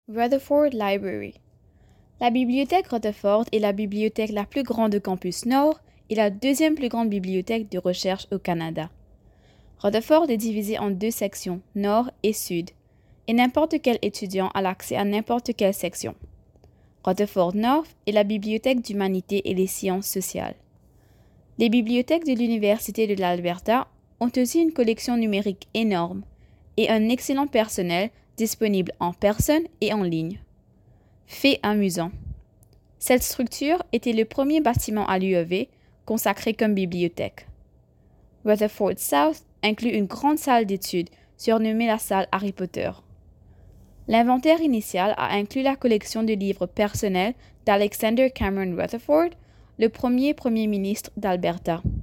Rutherford Library. La bibliothèque Rutherford est la bibliothèque la plus grande du campus Nord et la deuxième plus grande bibliothèque de recherche au Canada. Rutherford est divisée en deux sections, Nord et Sud, et n'importe quel étudiant a l'accès à n'importe quelle section. Rutherford North est la bibliothèque d'humanité et des sciences sociales. Les bibliothèques de l'Université de l'Alberta ont aussi une collection numérique énorme et un excellent personnel disponible en personne et en ligne. Fait amusant. Cette structure était le premier bâtiment à l'UEV consacré comme bibliothèque. Rutherford South inclut une grande salle d'études surnommée la salle Harry Potter. L'inventaire initial a inclus la collection de livres personnels d'Alexander Cameron Rutherford, le premier ministre d'Alberta.